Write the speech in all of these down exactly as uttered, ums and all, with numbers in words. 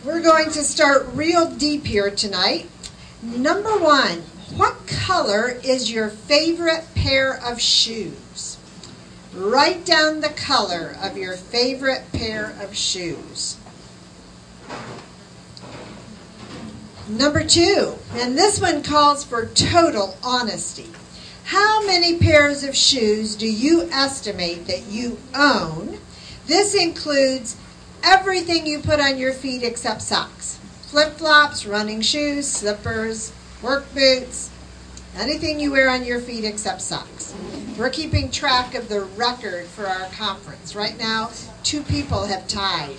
We're going to start real deep here tonight. Number one, what color is your favorite pair of shoes? Write down the color of your favorite pair of shoes. Number two, and this one calls for total honesty. How many pairs of shoes do you estimate that you own? This includes everything you put on your feet except socks. Flip-flops, running shoes, slippers, work boots, anything you wear on your feet except socks. We're keeping track of the record for our conference. Right now, two people have tied.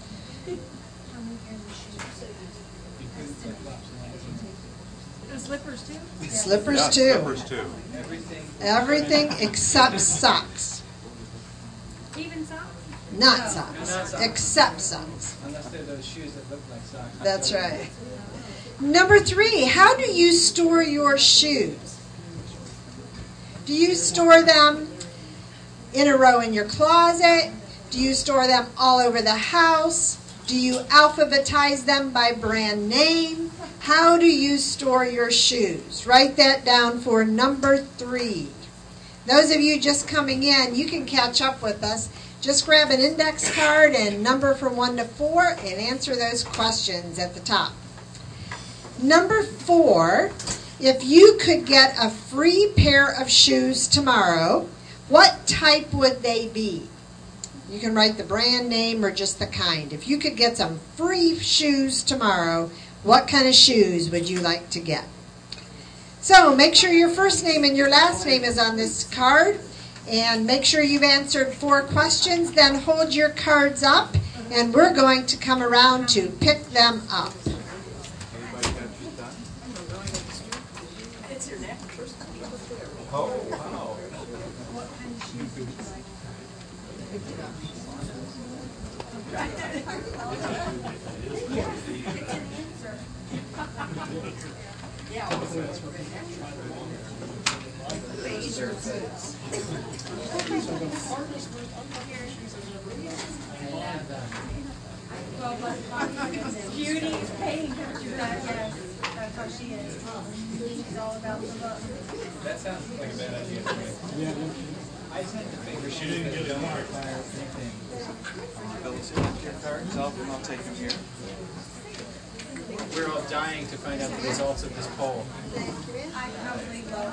Slippers too? Slippers Yeah, too. Slippers too. Everything except socks. Even socks? Not No, socks. not socks. Except socks. Unless they're those shoes that look like socks. That's right. Number three, how do you store your shoes? Do you store them in a row in your closet? Do you store them all over the house? Do you alphabetize them by brand name? How do you store your shoes? Write that down for number three. Those of you just coming in, you can catch up with us. Just grab an index card and number from one to four and answer those questions at the top. Number four, if you could get a free pair of shoes tomorrow, what type would they be? You can write the brand name or just the kind. If you could get some free shoes tomorrow, what kind of shoes would you like to get? So make sure your first name and your last name is on this card. And make sure you've answered four questions. Then hold your cards up, and we're going to come around to pick them up. Oh, wow. Cutie, pink. Yes, that's how she is. She's all about the look. That sounds like a bad idea to me. I tend to think we should get a require anything. Those are your cards. I'll, I'll take them here. We're all dying to find out the results of this poll. I probably love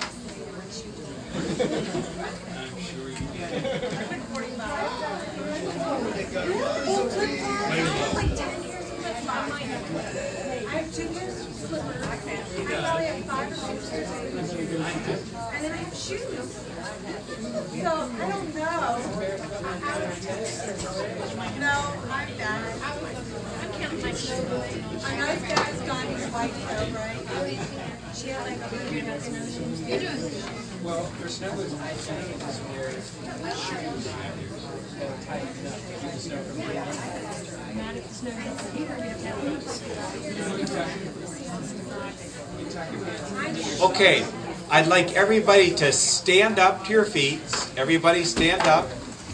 I'm sure you do. I have two pairs of slippers. I probably have five or six pairs of shoes. And then I have shoes. So I don't know. No, I'm done. I'm counting my shoes. I know this guy's gone his white though, right? She had like a hundred of snow shoes. You're doing Well, for snow boots, I tend to just wear shoes that are tight enough to keep the snow from getting in. mad if the snow hits here. Okay, I'd like everybody to stand up to your feet. Everybody stand up.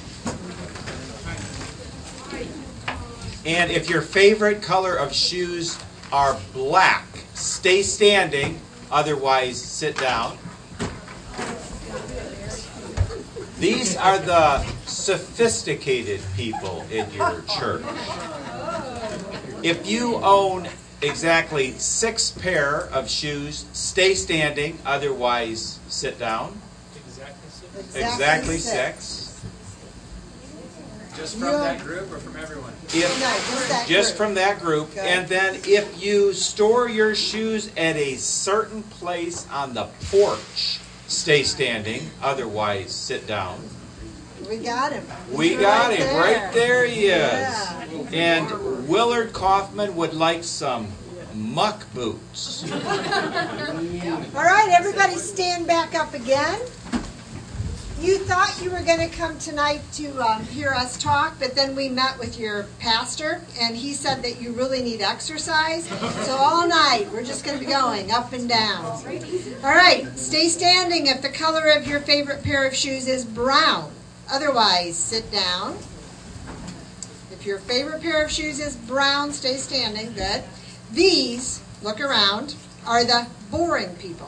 And if your favorite color of shoes are black, stay standing. Otherwise, sit down. These are the sophisticated people in your church. If you own exactly six pair of shoes, stay standing. Otherwise, sit down. Exactly six? Exactly, Exactly six. six. Just from Yeah. that group or from everyone? No, If just that just group. from that group, Okay. and then if you store your shoes at a certain place on the porch, stay standing. Otherwise, sit down. We got him. We He's got right him there. right there. He is. Yeah. And Willard Kaufman would like some muck boots. All right, everybody stand back up again. You thought you were going to come tonight to um, hear us talk, but then we met with your pastor, and he said that you really need exercise. So all night, we're just going to be going up and down. All right, stay standing if the color of your favorite pair of shoes is brown. Otherwise, sit down. If If your favorite pair of shoes is brown, stay standing, good. These, look around, are the boring people.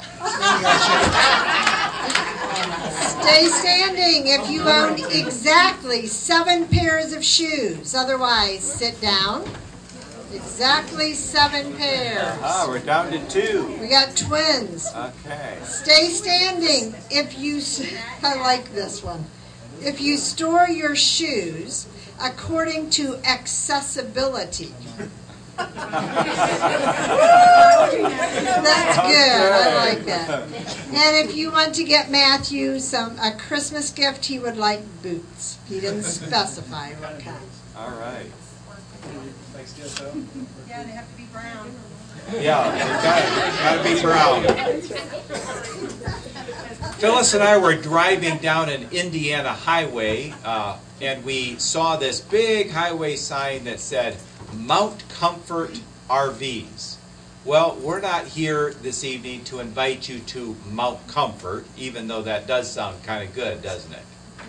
Stay standing if you own exactly seven pairs of shoes. Otherwise, sit down. Exactly seven pairs. Ah, we're down to two. We got twins. Okay. Stay standing if you, I like this one. If you store your shoes according to accessibility. That's good. I like that. And if you want to get Matthew some a Christmas gift, he would like boots. He didn't specify what kind. All right. Like steel toe? Yeah, they have to be brown. Yeah, it's got to be brown. Phyllis and I were driving down an Indiana highway, uh, and we saw this big highway sign that said Mount Comfort R Vs. Well, we're not here this evening to invite you to Mount Comfort, even though that does sound kind of good, doesn't it?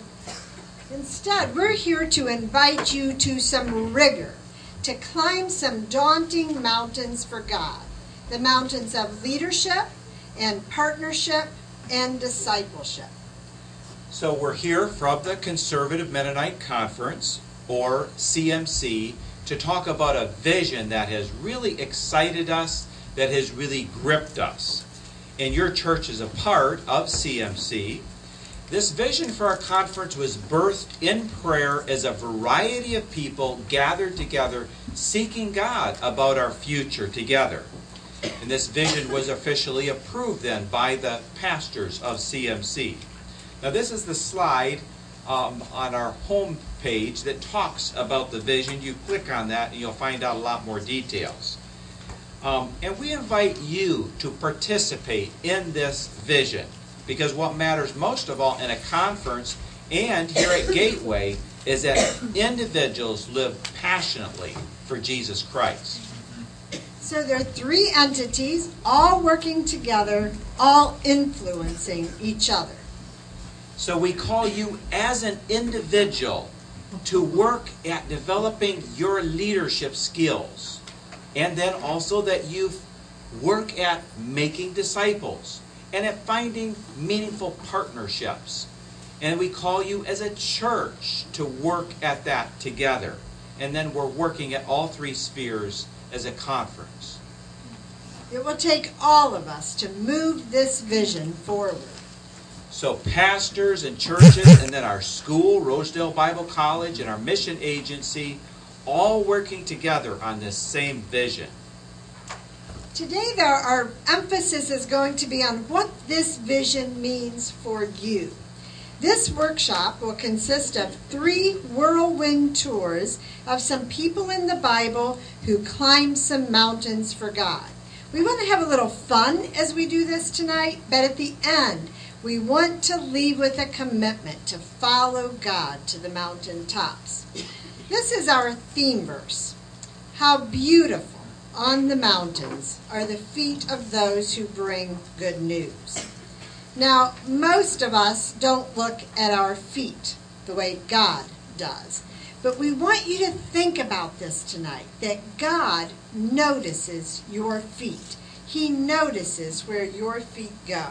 Instead, we're here to invite you to some rigor, to climb some daunting mountains for God, the mountains of leadership and partnership and discipleship. So we're here from the Conservative Mennonite Conference, or C M C, to talk about a vision that has really excited us, that has really gripped us. And your church is a part of C M C. This vision for our conference was birthed in prayer as a variety of people gathered together seeking God about our future together. And this vision was officially approved then by the pastors of C M C. Now this is the slide um, on our home page that talks about the vision. You click on that and you'll find out a lot more details. Um, and we invite you to participate in this vision, because what matters most of all in a conference and here at Gateway is that individuals live passionately for Jesus Christ. So there are three entities, all working together, all influencing each other. So we call you as an individual to work at developing your leadership skills. And then also that you work at making disciples and at finding meaningful partnerships. And we call you as a church to work at that together. And then we're working at all three spheres as a conference. It will take all of us to move this vision forward. So pastors and churches, and then our school, Rosedale Bible College, and our mission agency, all working together on this same vision. Today, there, our emphasis is going to be on what this vision means for you. This workshop will consist of three whirlwind tours of some people in the Bible who climbed some mountains for God. We want to have a little fun as we do this tonight, but at the end, we want to leave with a commitment to follow God to the mountain tops. This is our theme verse. How beautiful on the mountains are the feet of those who bring good news. Now, most of us don't look at our feet the way God does. But we want you to think about this tonight, that God notices your feet. He notices where your feet go.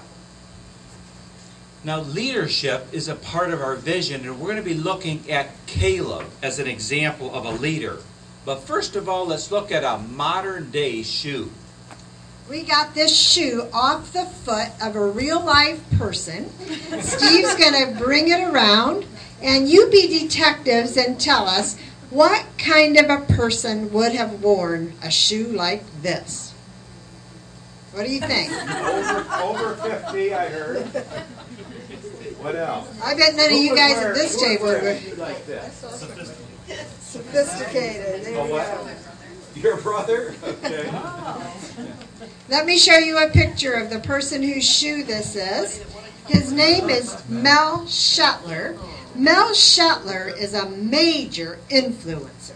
Now, leadership is a part of our vision, and we're going to be looking at Caleb as an example of a leader. But first of all, let's look at a modern-day shoe. We got this shoe off the foot of a real-life person. Steve's going to bring it around, and you be detectives and tell us what kind of a person would have worn a shoe like this. What do you think? Over, over fifty, I heard. What else? I bet none of you guys at this Who would table wear a would. shoe like this? Sophisticated. There Oh, you what? go. Your brother? Okay. Let me show you a picture of the person whose shoe this is. His name is Mel Shetler. Mel Shetler is a major influencer.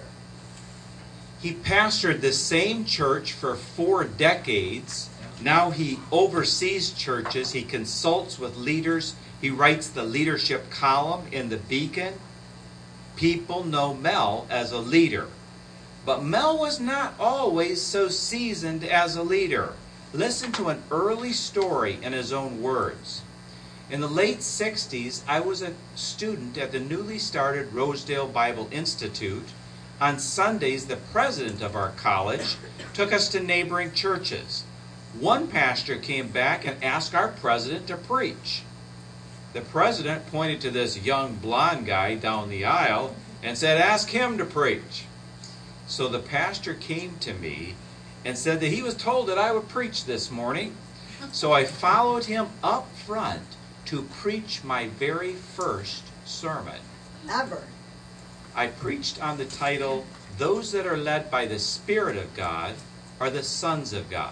He pastored the same church for four decades. Now he oversees churches. He consults with leaders. He writes the leadership column in the Beacon. people know Mel as a leader. But Mel was not always so seasoned as a leader. Listen to an early story in his own words. In the late sixties, I was a student at the newly started Rosedale Bible Institute. On Sundays, the president of our college took us to neighboring churches. One pastor came back and asked our president to preach. The president pointed to this young blonde guy down the aisle and said, "Ask him to preach." So the pastor came to me and said that he was told that I would preach this morning. So I followed him up front to preach my very first sermon. Ever. I preached on the title, "Those that are led by the Spirit of God are the sons of God."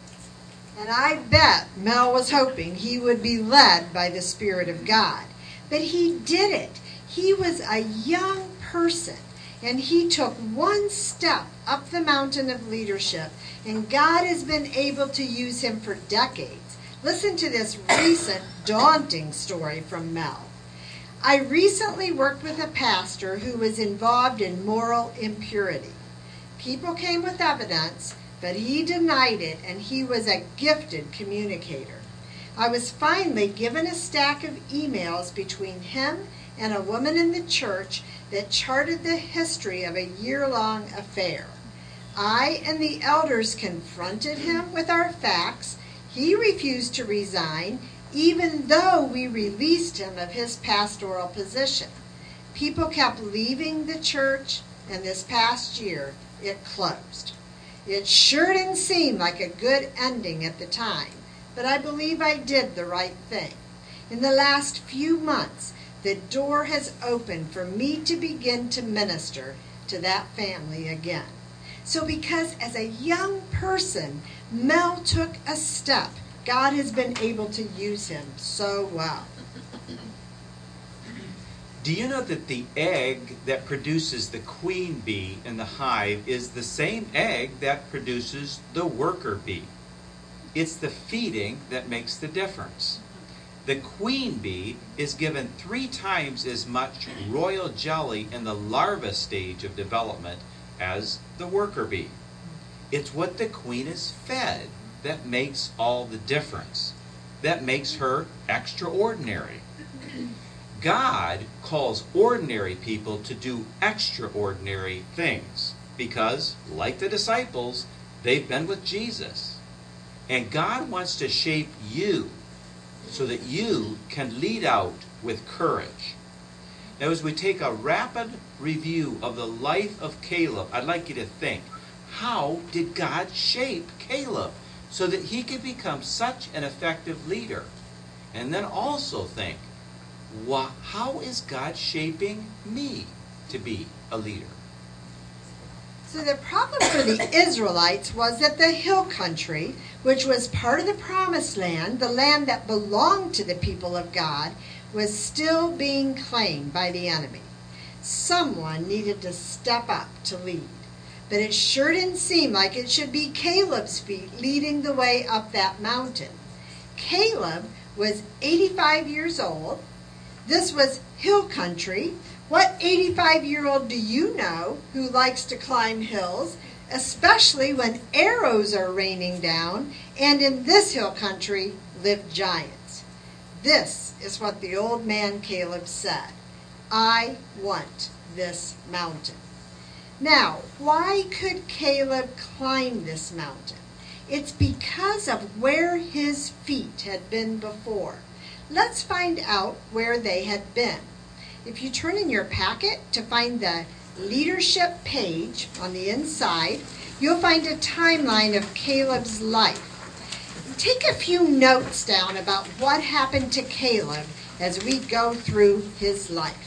And I bet Mel was hoping he would be led by the Spirit of God. But he didn't. He was a young person, and he took one step up the mountain of leadership, and God has been able to use him for decades. Listen to this recent daunting story from Mel. I recently worked with a pastor who was involved in moral impurity. People came with evidence, but he denied it, and he was a gifted communicator. I was finally given a stack of emails between him and a woman in the church that charted the history of a year-long affair. I and the elders confronted him with our facts. He refused to resign, even though we released him of his pastoral position. People kept leaving the church, and this past year, it closed. It sure didn't seem like a good ending at the time, but I believe I did the right thing. In the last few months, the door has opened for me to begin to minister to that family again. So because as a young person, Mel took a step, God has been able to use him so well. Do you know that the egg that produces the queen bee in the hive is the same egg that produces the worker bee? It's the feeding that makes the difference. The queen bee is given three times as much royal jelly in the larva stage of development as the worker bee. It's what the queen is fed that makes all the difference, that makes her extraordinary. God calls ordinary people to do extraordinary things because, like the disciples, they've been with Jesus. And God wants to shape you so that you can lead out with courage. Now, as we take a rapid review of the life of Caleb, I'd like you to think, how did God shape Caleb so that he could become such an effective leader? And then also think, Well, how is God shaping me to be a leader? So the problem for the Israelites was that the hill country, which was part of the promised land, the land that belonged to the people of God, was still being claimed by the enemy. Someone needed to step up to lead. But it sure didn't seem like it should be Caleb's feet leading the way up that mountain. Caleb was eighty-five years old. This was hill country. What eighty-five-year-old do you know who likes to climb hills, especially when arrows are raining down, and in this hill country live giants? This is what the old man Caleb said. I want this mountain. Now, why could Caleb climb this mountain? It's because of where his feet had been before. Let's find out where they had been. If you turn in your packet to find the leadership page on the inside, you'll find a timeline of Caleb's life. Take a few notes down about what happened to Caleb as we go through his life.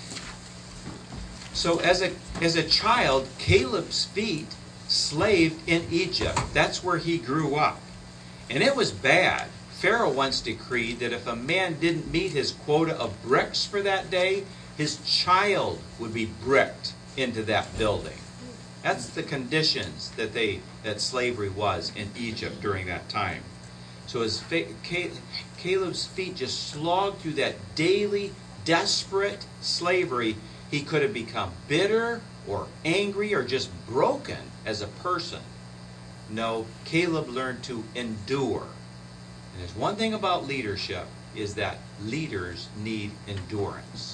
So as a as a child, Caleb's feet slaved in Egypt. That's where he grew up. And it was bad. Pharaoh once decreed that if a man didn't meet his quota of bricks for that day, his child would be bricked into that building. That's the conditions that they that slavery was in Egypt during that time. So as Caleb's feet just slogged through that daily, desperate slavery, He could have become bitter or angry or just broken as a person. No, Caleb learned to endure. And there's one thing about leadership, is that leaders need endurance.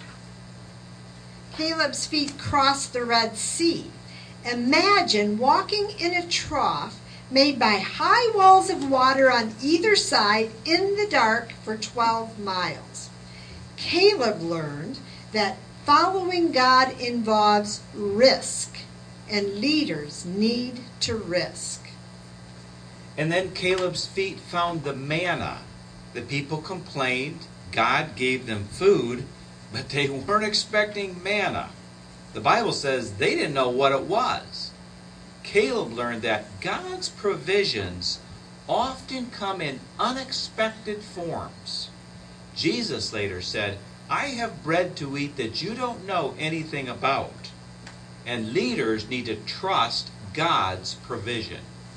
Caleb's feet crossed the Red Sea. Imagine walking in a trough made by high walls of water on either side in the dark for twelve miles. Caleb learned that following God involves risk, and leaders need to risk. And then Caleb's feet found the manna. The people complained. God gave them food, but they weren't expecting manna. The Bible says they didn't know what it was. Caleb learned that God's provisions often come in unexpected forms. Jesus later said, I have bread to eat that you don't know anything about. And leaders need to trust God's provision.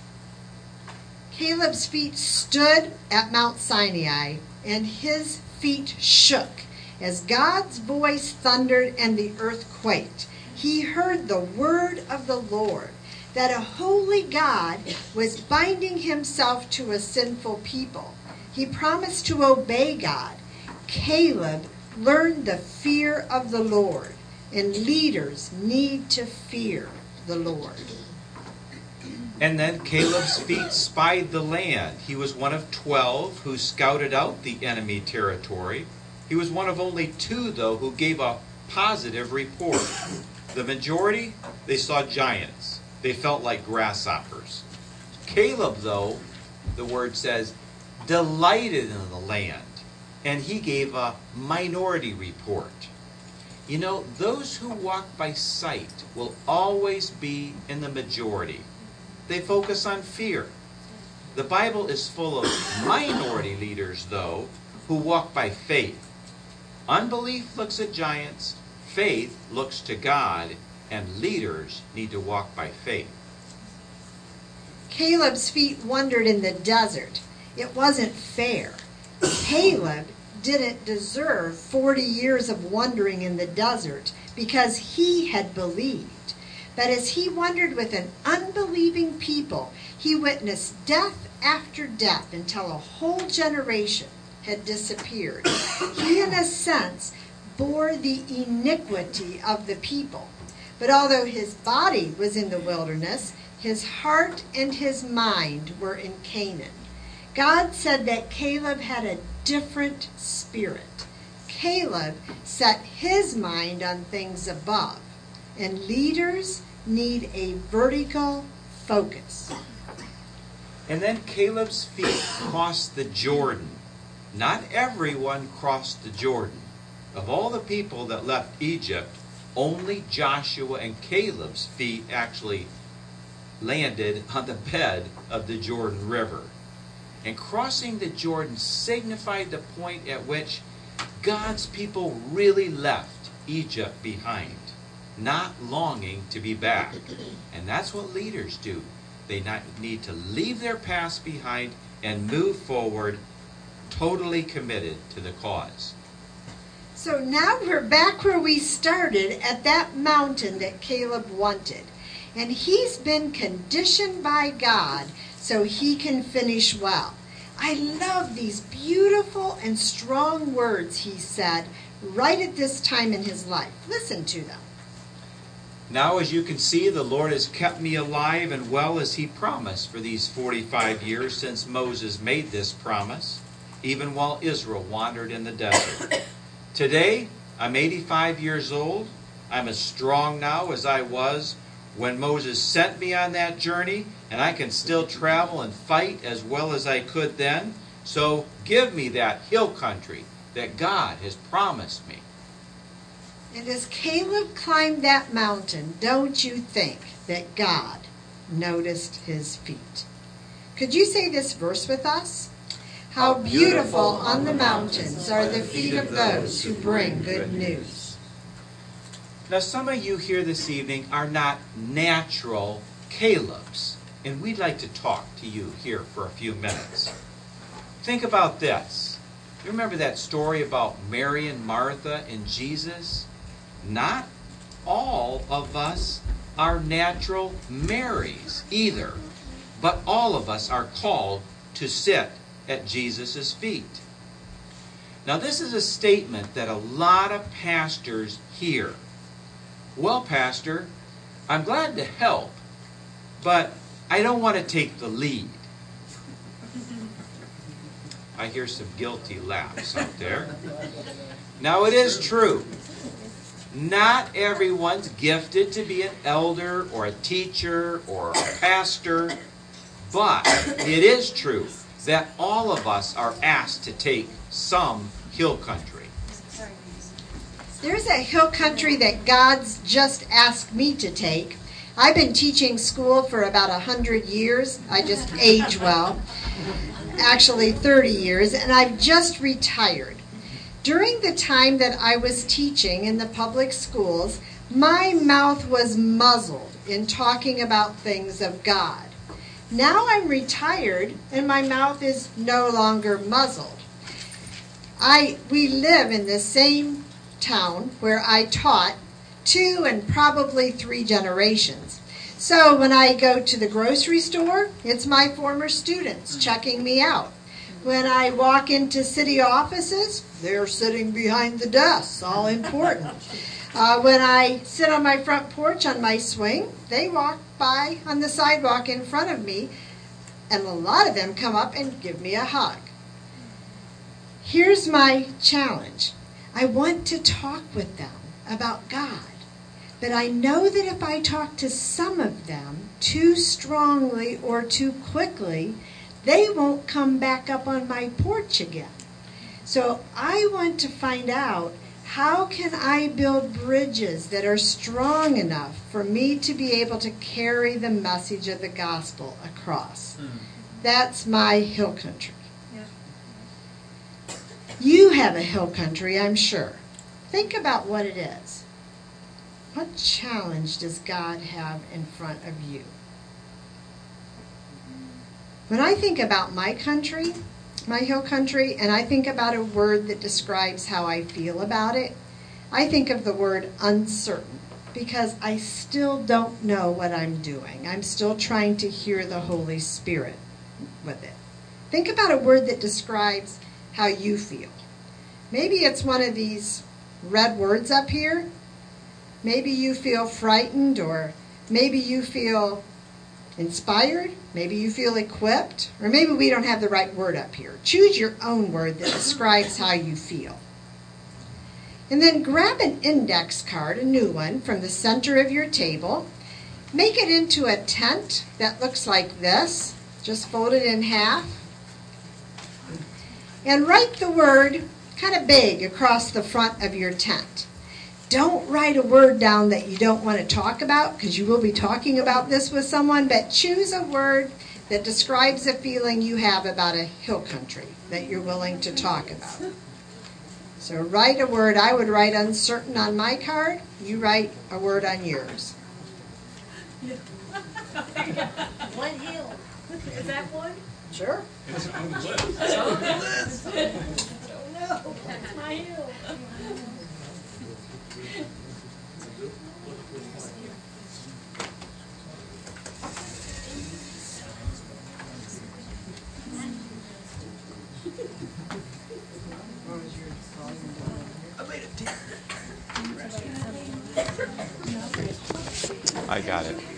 Caleb's feet stood at Mount Sinai, and his feet shook as God's voice thundered and the earth quaked. He heard the word of the Lord, that a holy God was binding himself to a sinful people. He promised to obey God. Caleb learned the fear of the Lord, and leaders need to fear the Lord. And then Caleb's feet spied the land. He was one of twelve who scouted out the enemy territory. He was one of only two, though, who gave a positive report. The majority, they saw giants. They felt like grasshoppers. Caleb, though, the word says, delighted in the land, and he gave a minority report. You know, those who walk by sight will always be in the majority. They focus on fear. The Bible is full of minority leaders, though, who walk by faith. Unbelief looks at giants, faith looks to God, and leaders need to walk by faith. Caleb's feet wandered in the desert. It wasn't fair. Caleb didn't deserve forty years of wandering in the desert because he had believed. But as he wandered with an unbelieving people, he witnessed death after death until a whole generation had disappeared. He, in a sense, bore the iniquity of the people. But although his body was in the wilderness, his heart and his mind were in Canaan. God said that Caleb had a different spirit. Caleb set his mind on things above, and leaders need a vertical focus. And then Caleb's feet crossed the Jordan. Not everyone crossed the Jordan. Of all the people that left Egypt, only Joshua and Caleb's feet actually landed on the bed of the Jordan River. And crossing the Jordan signified the point at which God's people really left Egypt behind, not longing to be back. And that's what leaders do. They not need to leave their past behind and move forward, totally committed to the cause. So now we're back where we started, at that mountain that Caleb wanted. And he's been conditioned by God so he can finish well. I love these beautiful and strong words he said right at this time in his life. Listen to them. Now, as you can see, the Lord has kept me alive and well as he promised for these forty-five years since Moses made this promise, even while Israel wandered in the desert. Today, I'm eighty-five years old. I'm as strong now as I was when Moses sent me on that journey, and I can still travel and fight as well as I could then. So give me that hill country that God has promised me. And as Caleb climbed that mountain, don't you think that God noticed his feet? Could you say this verse with us? How beautiful on the mountains are the feet of those who bring good news. Now, some of you here this evening are not natural Calebs, and we'd like to talk to you here for a few minutes. Think about this. You remember that story about Mary and Martha and Jesus? not all of us are natural Marys either, but all of us are called to sit at Jesus' feet. Now, this is a statement that a lot of pastors hear. Well, Pastor, I'm glad to help, but I don't want to take the lead. I hear some guilty laughs out there. Now, it is true. Not everyone's gifted to be an elder or a teacher or a pastor, but it is true that all of us are asked to take some hill country. There's a hill country that God's just asked me to take. I've been teaching school for about a hundred years. I just age well. Actually thirty years, and I've just retired. During the time that I was teaching in the public schools, my mouth was muzzled in talking about things of God. Now I'm retired, and my mouth is no longer muzzled. I we live in the same town where I taught two and probably three generations. So when I go to the grocery store, it's my former students checking me out. When I walk into city offices, they're sitting behind the desks, all important. Uh, when I sit on my front porch on my swing, they walk by on the sidewalk in front of me, and a lot of them come up and give me a hug. Here's my challenge. I want to talk with them about God. But I know that if I talk to some of them too strongly or too quickly, they won't come back up on my porch again. So I want to find out, how can I build bridges that are strong enough for me to be able to carry the message of the gospel across? Mm. That's my hill country. Yeah. You have a hill country, I'm sure. Think about what it is. What challenge does God have in front of you? When I think about my country, my hill country, and I think about a word that describes how I feel about it, I think of the word uncertain, because I still don't know what I'm doing. I'm still trying to hear the Holy Spirit with it. Think about a word that describes how you feel. Maybe it's one of these red words up here. Maybe you feel frightened, or maybe you feel inspired, maybe you feel equipped, or maybe we don't have the right word up here. Choose your own word that describes how you feel. And then grab an index card, a new one, from the center of your table. Make it into a tent that looks like this. Just fold it in half. And write the word kind of big across the front of your tent. Don't write a word down that you don't want to talk about, because you will be talking about this with someone, but choose a word that describes a feeling you have about a hill country that you're willing to talk about. So write a word. I would write uncertain on my card. You write a word on yours. One hill. Is that one? Sure. It's on the list. It's on the list. Oh no, that's my hill. I got it.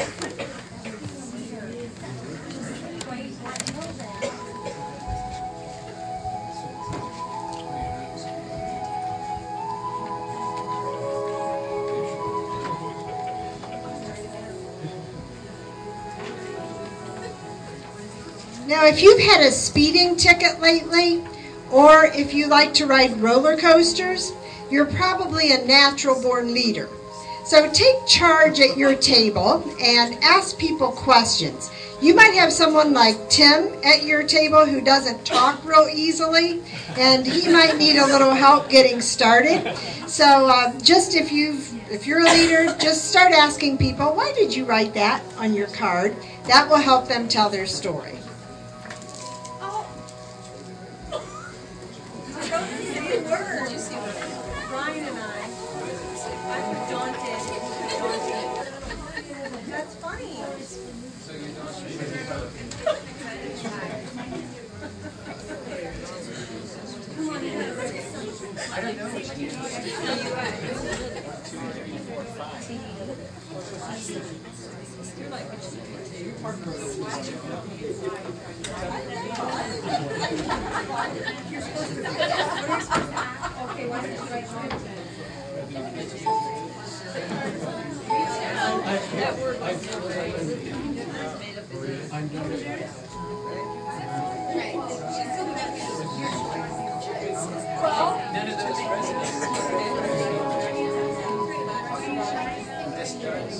Now, if you've had a speeding ticket lately, or if you like to ride roller coasters, you're probably a natural-born leader. So take charge at your table and ask people questions. You might have someone like Tim at your table who doesn't talk real easily, and he might need a little help getting started. So uh, just if you've if you're a leader, just start asking people, why did you write that on your card? That will help them tell their story. Ryan and I None of those resonate. This does.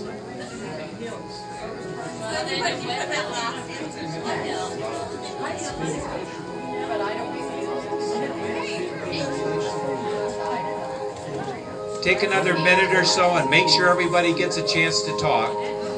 Take another minute or so and make sure everybody gets a chance to talk.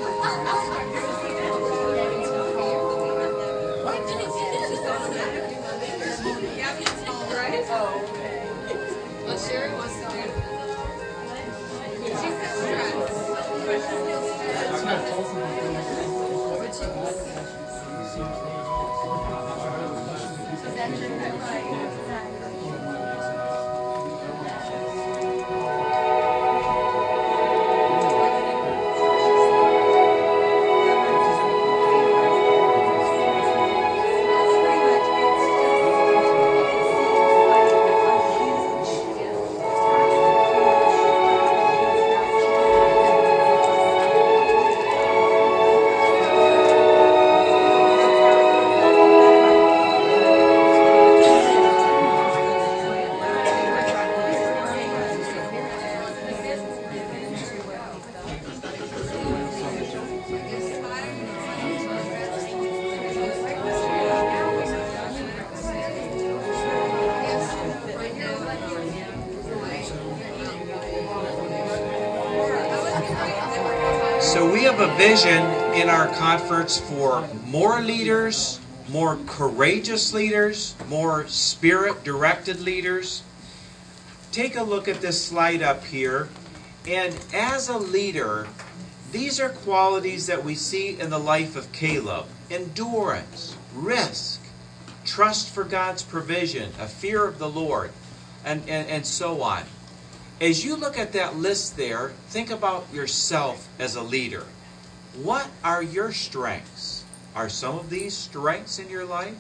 So we have a vision in our conference for more leaders, more courageous leaders, more spirit-directed leaders. Take a look at this slide up here. And as a leader, these are qualities that we see in the life of Caleb. Endurance, risk, trust for God's provision, a fear of the Lord, and, and, and so on. As you look at that list there, think about yourself as a leader. What are your strengths? Are some of these strengths in your life?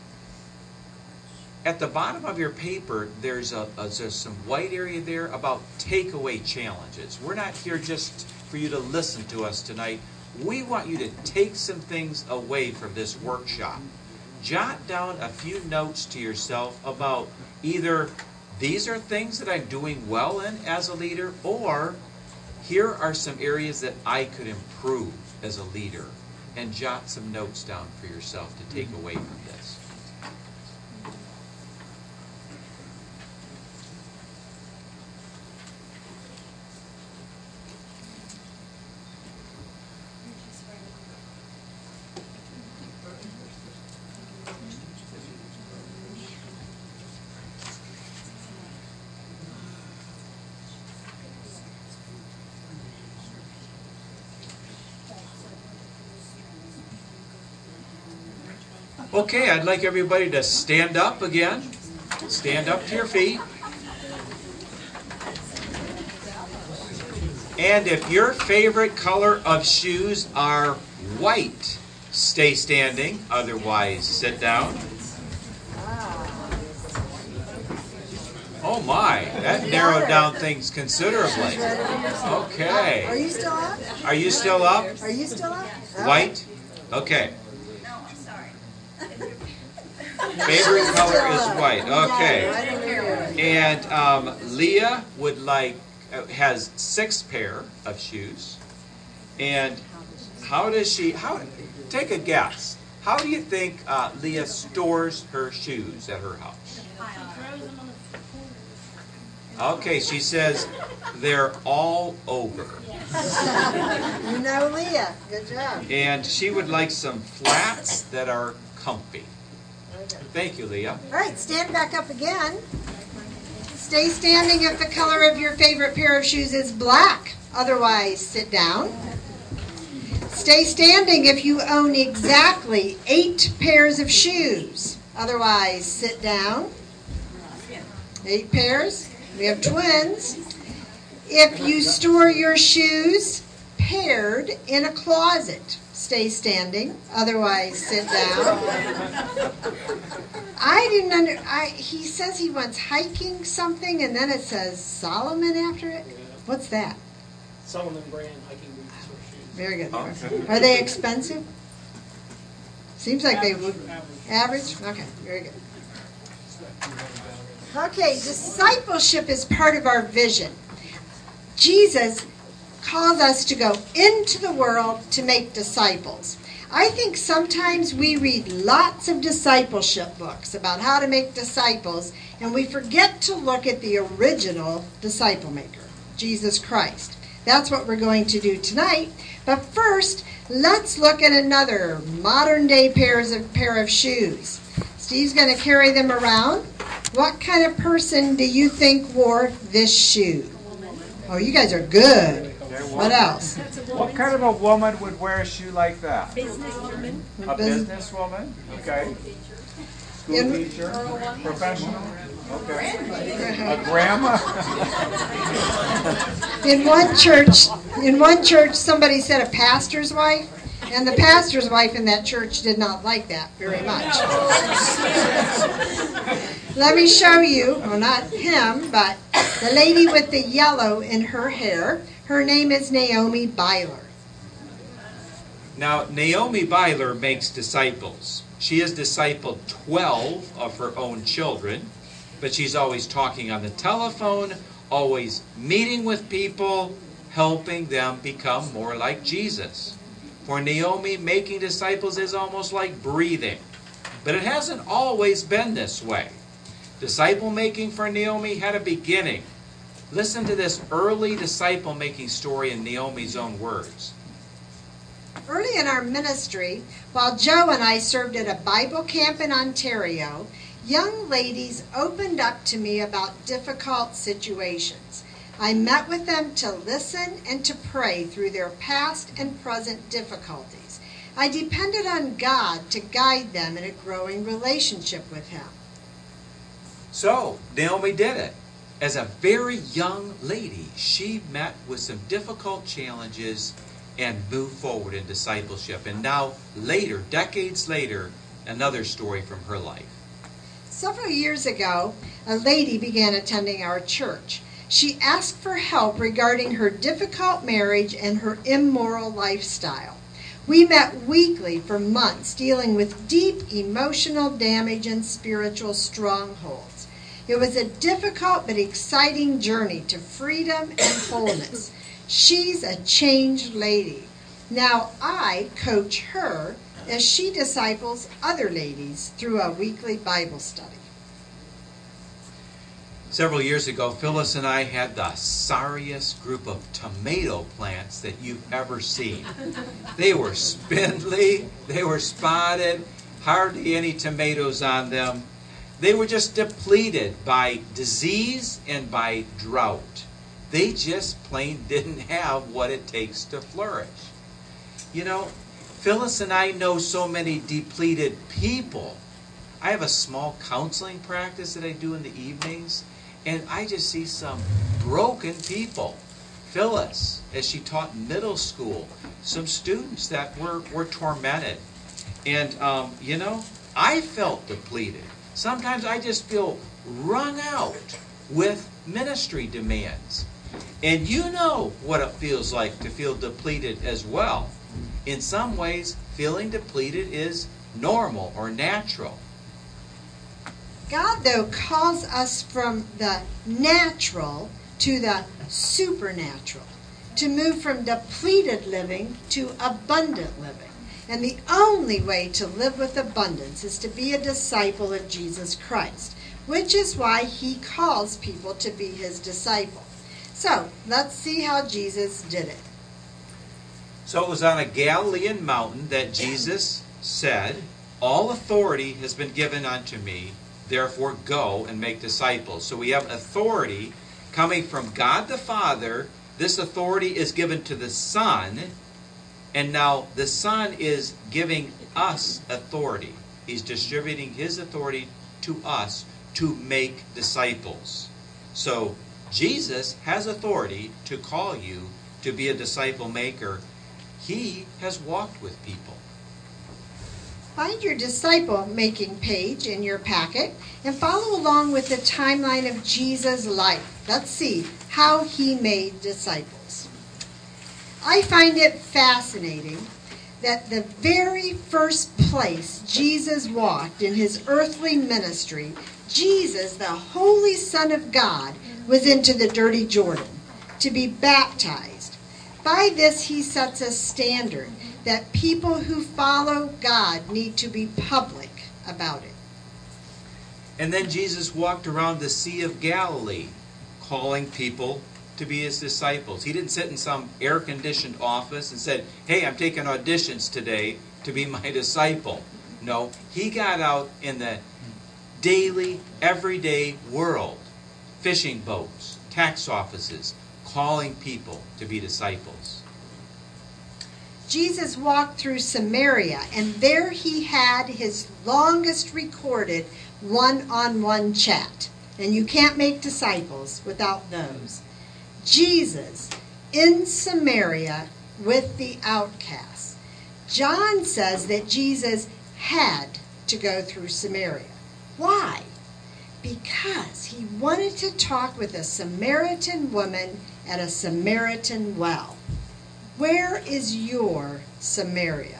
At the bottom of your paper, there's, a, a, there's some white area there about takeaway challenges. We're not here just for you to listen to us tonight. We want you to take some things away from this workshop. Jot down a few notes to yourself about either these are things that I'm doing well in as a leader, or here are some areas that I could improve as a leader. And jot some notes down for yourself to take away from this. Okay, I'd like everybody to stand up again. Stand up to your feet. And if your favorite color of shoes are white, stay standing. Otherwise, sit down. Oh my, that narrowed down things considerably. Okay. Are you still up? Are you still up? Are you still up? White? Okay. Favorite color is white. Okay. And um, Leah would like uh, has six pair of shoes. And how does she? How? Take a guess. How do you think uh, Leah stores her shoes at her house? Okay, she says they're all over. You know Leah. Good job. And she would like some flats that are comfy. Thank you, Leah. All right, stand back up again. Stay standing if the color of your favorite pair of shoes is black. Otherwise, sit down. Stay standing if you own exactly eight pairs of shoes. Otherwise, sit down. Eight pairs. We have twins. If you store your shoes paired in a closet, stay standing, otherwise sit down. I didn't under, I, he says he wants hiking something, and then it says Solomon after it. What's that? Solomon brand hiking boots or shoes. Very good. Are they expensive? Seems like they would. Average. Average? Okay, very good. Okay, discipleship is part of our vision. Jesus calls us to go into the world to make disciples. I think sometimes we read lots of discipleship books about how to make disciples, and we forget to look at the original disciple maker, Jesus Christ. That's what we're going to do tonight. But first, let's look at another modern day pairs of pair of shoes. Steve's going to carry them around. What kind of person do you think wore this shoe? Oh, you guys are good. What else? What kind of a woman would wear a shoe like that? Businesswoman. A businesswoman? Okay. School In- teacher? Professional? Okay. A grandma? In one church, in one church, somebody said a pastor's wife, and the pastor's wife in that church did not like that very much. Let me show you, well, not him, but the lady with the yellow in her hair. Her name is Naomi Byler. Now, Naomi Byler makes disciples. She has discipled twelve of her own children, but she's always talking on the telephone, always meeting with people, helping them become more like Jesus. For Naomi, making disciples is almost like breathing. But it hasn't always been this way. Disciple making for Naomi had a beginning. Listen to this early disciple making story in Naomi's own words. Early in our ministry, while Joe and I served at a Bible camp in Ontario, young ladies opened up to me about difficult situations. I met with them to listen and to pray through their past and present difficulties. I depended on God to guide them in a growing relationship with Him. So, Naomi did it. As a very young lady, she met with some difficult challenges and moved forward in discipleship. And now, later, decades later, another story from her life. Several years ago, a lady began attending our church. She asked for help regarding her difficult marriage and her immoral lifestyle. We met weekly for months, dealing with deep emotional damage and spiritual strongholds. It was a difficult but exciting journey to freedom and wholeness. She's a changed lady. Now I coach her as she disciples other ladies through a weekly Bible study. Several years ago, Phyllis and I had the sorriest group of tomato plants that you've ever seen. They were spindly, they were spotted, hardly any tomatoes on them. They were just depleted by disease and by drought. They just plain didn't have what it takes to flourish. You know, Phyllis and I know so many depleted people. I have a small counseling practice that I do in the evenings, and I just see some broken people. Phyllis, as she taught middle school, some students that were, were tormented. And, um, you know, I felt depleted. Sometimes I just feel wrung out with ministry demands. And you know what it feels like to feel depleted as well. In some ways, feeling depleted is normal or natural. God, though, calls us from the natural to the supernatural, to move from depleted living to abundant living. And the only way to live with abundance is to be a disciple of Jesus Christ, which is why He calls people to be His disciple. So, let's see how Jesus did it. So it was on a Galilean mountain that Jesus said, "All authority has been given unto me, therefore go and make disciples." So we have authority coming from God the Father. This authority is given to the Son. And now the Son is giving us authority. He's distributing His authority to us to make disciples. So Jesus has authority to call you to be a disciple maker. He has walked with people. Find your disciple making page in your packet and follow along with the timeline of Jesus' life. Let's see how he made disciples. I find it fascinating that the very first place Jesus walked in his earthly ministry, Jesus, the Holy Son of God, was into the dirty Jordan to be baptized. By this he sets a standard that people who follow God need to be public about it. And then Jesus walked around the Sea of Galilee, calling people to be his disciples. He didn't sit in some air-conditioned office and said, hey, I'm taking auditions today to be my disciple. No, he got out in the daily, everyday world, fishing boats, tax offices, calling people to be disciples. Jesus walked through Samaria, and there he had his longest recorded one-on-one chat. And you can't make disciples without those. Jesus in Samaria with the outcasts. John says that Jesus had to go through Samaria. Why? Because he wanted to talk with a Samaritan woman at a Samaritan well. Where is your Samaria?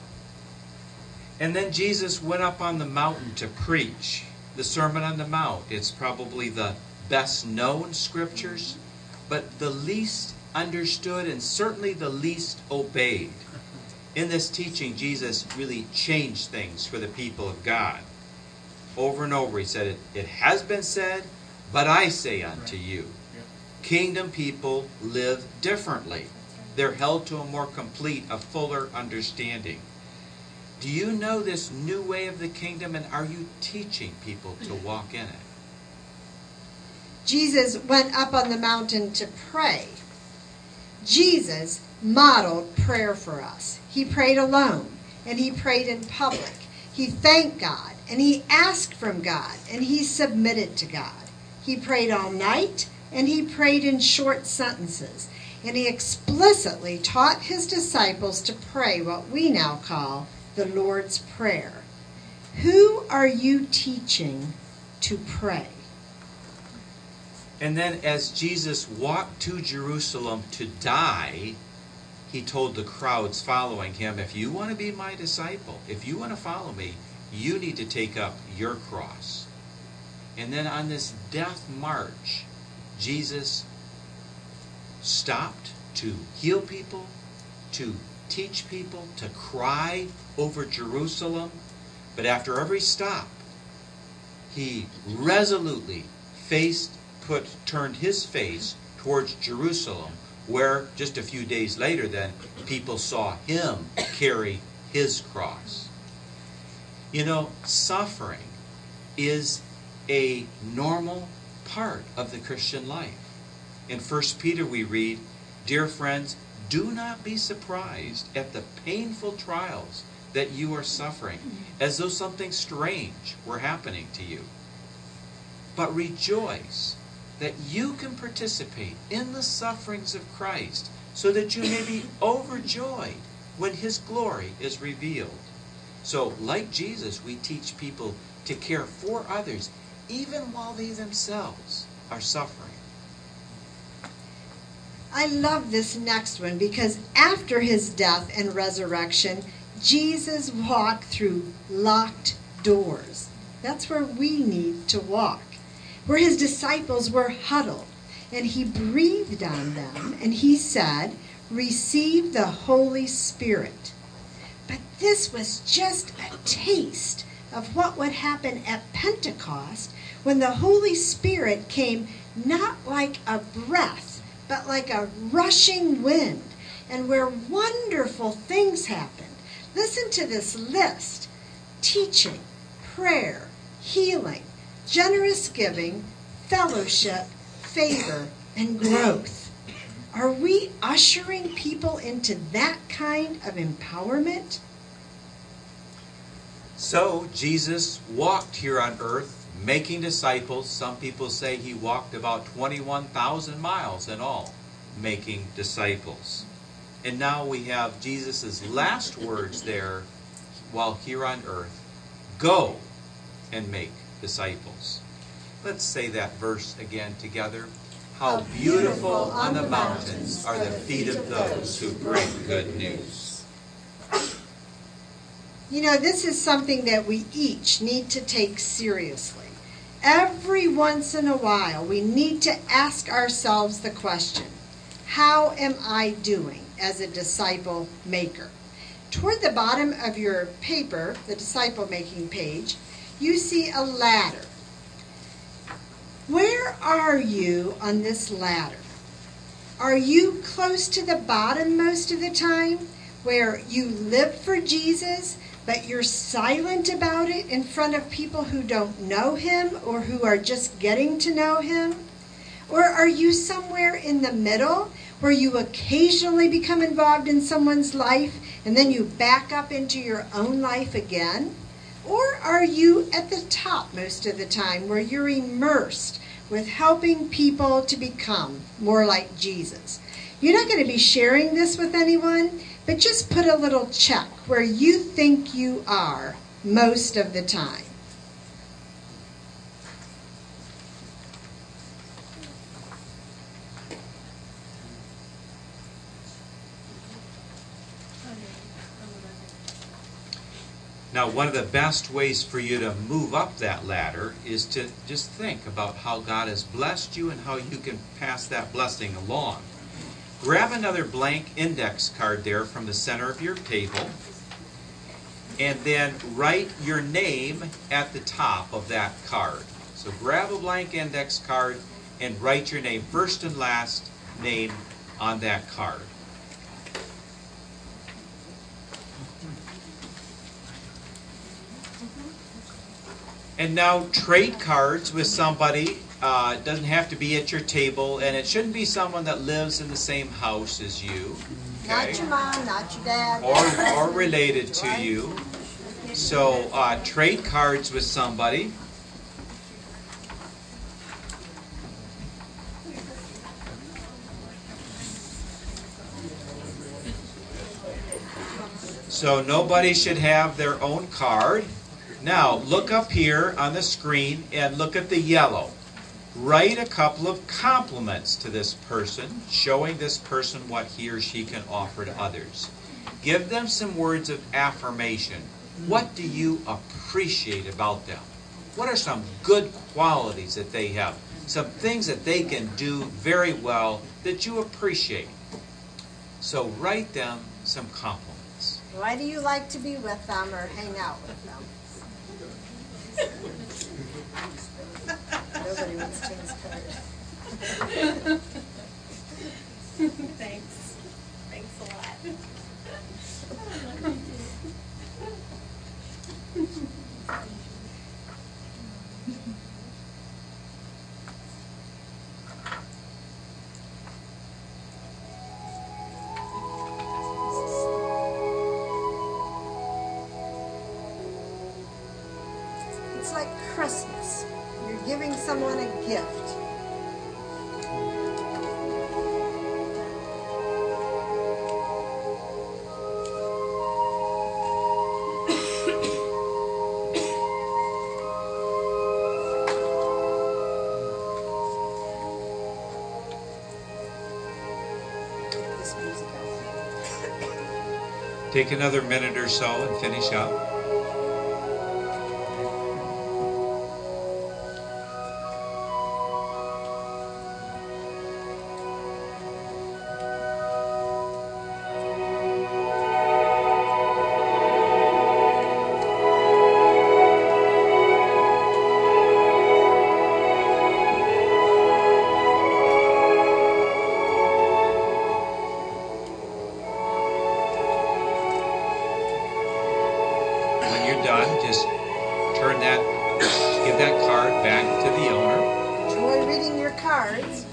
And then Jesus went up on the mountain to preach the Sermon on the Mount. It's probably the best known scriptures, but the least understood and certainly the least obeyed. In this teaching, Jesus really changed things for the people of God. Over and over he said, it, it has been said, but I say unto you. Kingdom people live differently. They're held to a more complete, a fuller understanding. Do you know this new way of the kingdom, and are you teaching people to walk in it? Jesus went up on the mountain to pray. Jesus modeled prayer for us. He prayed alone, and he prayed in public. He thanked God, and he asked from God, and he submitted to God. He prayed all night, and he prayed in short sentences. And he explicitly taught his disciples to pray what we now call the Lord's Prayer. Who are you teaching to pray? And then as Jesus walked to Jerusalem to die, he told the crowds following him, if you want to be my disciple, if you want to follow me, you need to take up your cross. And then on this death march, Jesus stopped to heal people, to teach people, to cry over Jerusalem. But after every stop, he resolutely faced, put, turned his face towards Jerusalem, where just a few days later then, people saw him carry his cross. You know, suffering is a normal part of the Christian life. In First Peter we read, dear friends, do not be surprised at the painful trials that you are suffering, as though something strange were happening to you. But rejoice that you can participate in the sufferings of Christ, so that you may be overjoyed when his glory is revealed. So, like Jesus, we teach people to care for others, even while they themselves are suffering. I love this next one because after his death and resurrection, Jesus walked through locked doors. That's where we need to walk, where his disciples were huddled, and he breathed on them, and he said, receive the Holy Spirit. But this was just a taste of what would happen at Pentecost when the Holy Spirit came not like a breath, but like a rushing wind, and where wonderful things happened. Listen to this list: teaching, prayer, healing, generous giving, fellowship, favor, and growth. Are we ushering people into that kind of empowerment? So Jesus walked here on earth making disciples. Some people say he walked about twenty-one thousand miles in all, making disciples. And now we have Jesus' last words there while here on earth. Go and make disciples. Let's say that verse again together. How beautiful on the mountains are the feet of those who bring good news. You know, this is something that we each need to take seriously. Every once in a while, we need to ask ourselves the question, how am I doing as a disciple maker? Toward the bottom of your paper, the disciple making page, you see a ladder. Where are you on this ladder? Are you close to the bottom most of the time, where you live for Jesus, but you're silent about it in front of people who don't know him or who are just getting to know him? Or are you somewhere in the middle, where you occasionally become involved in someone's life and then you back up into your own life again? Or are you at the top most of the time, where you're immersed with helping people to become more like Jesus? You're not going to be sharing this with anyone, but just put a little check where you think you are most of the time. Now, one of the best ways for you to move up that ladder is to just think about how God has blessed you and how you can pass that blessing along. Grab another blank index card there from the center of your table, and then write your name at the top of that card. So grab a blank index card and write your name, first and last name, on that card. And now trade cards with somebody. Uh, it doesn't have to be at your table, and it shouldn't be someone that lives in the same house as you. Okay? Not your mom, not your dad. Or, or related to you. So uh, trade cards with somebody. So nobody should have their own card. Now, look up here on the screen and look at the yellow. Write a couple of compliments to this person, showing this person what he or she can offer to others. Give them some words of affirmation. What do you appreciate about them? What are some good qualities that they have? Some things that they can do very well that you appreciate. So write them some compliments. Why do you like to be with them or hang out with them? Nobody wants Tim's card. Thanks. Thanks a lot. It's like Christmas. You're giving someone a gift. Get this music out. Take another minute or so and finish up. Done, just turn that, give that card back to the owner. Enjoy reading your cards.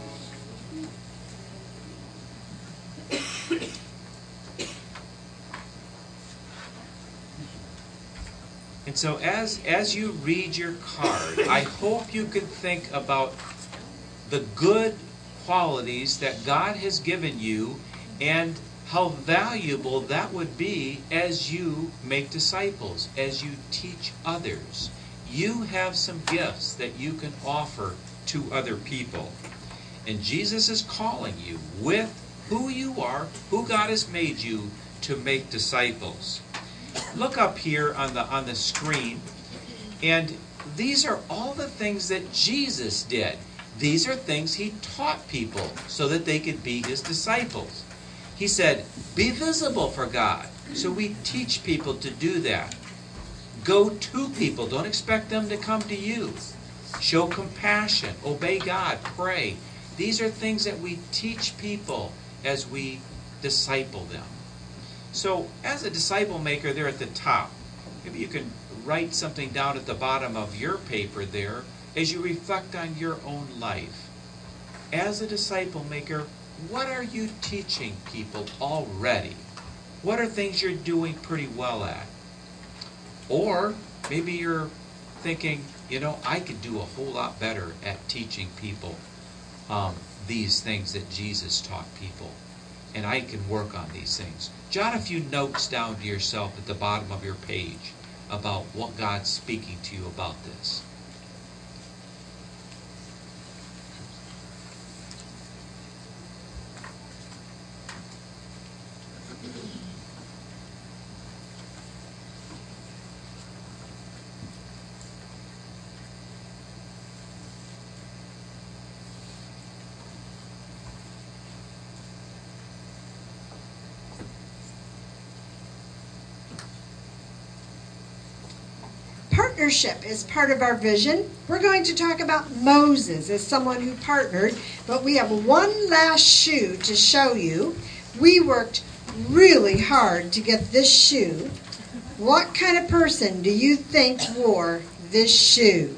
And so as, as you read your card, I hope you can think about the good qualities that God has given you and how valuable that would be as you make disciples, as you teach others. You have some gifts that you can offer to other people. And Jesus is calling you with who you are, who God has made you to make disciples. Look up here on the on the screen, and these are all the things that Jesus did. These are things he taught people so that they could be his disciples. He said, be visible for God. So we teach people to do that. Go to people. Don't expect them to come to you. Show compassion. Obey God. Pray. These are things that we teach people as we disciple them. So as a disciple maker there at the top, maybe you can write something down at the bottom of your paper there as you reflect on your own life. As a disciple maker, what are you teaching people already? What are things you're doing pretty well at? Or maybe you're thinking, you know, I could do a whole lot better at teaching people um, these things that Jesus taught people. And I can work on these things. Jot a few notes down to yourself at the bottom of your page about what God's speaking to you about this. Partnership is part of our vision. We're going to talk about Moses as someone who partnered, but we have one last shoe to show you. We worked really hard to get this shoe. What kind of person do you think wore this shoe?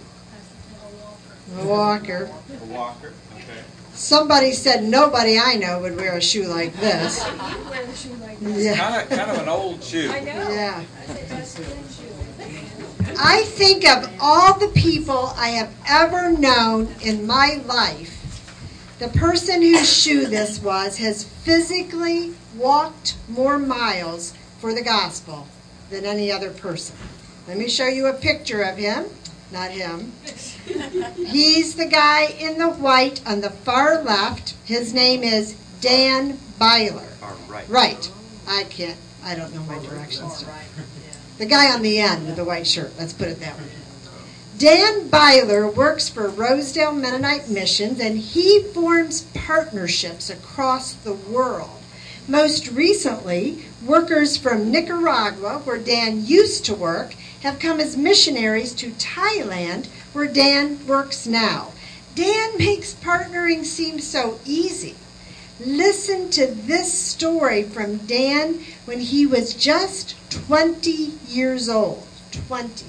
A walker. A walker, okay. Somebody said nobody I know would wear a shoe like this. You wear a shoe like this. Yeah. Kind of, kind of an old shoe. I know. Yeah. I said, that's a good shoe. I think of all the people I have ever known in my life, the person whose shoe this was has physically walked more miles for the gospel than any other person. Let me show you a picture of him. Not him. He's the guy in the white on the far left. His name is Dan Byler. All right. Right. I can't, I don't know my directions. The guy on the end with the white shirt, let's put it that way. Dan Byler works for Rosedale Mennonite Missions, and he forms partnerships across the world. Most recently, workers from Nicaragua, where Dan used to work, have come as missionaries to Thailand, where Dan works now. Dan makes partnering seem so easy. Listen to this story from Dan when he was just twenty years old. twenty.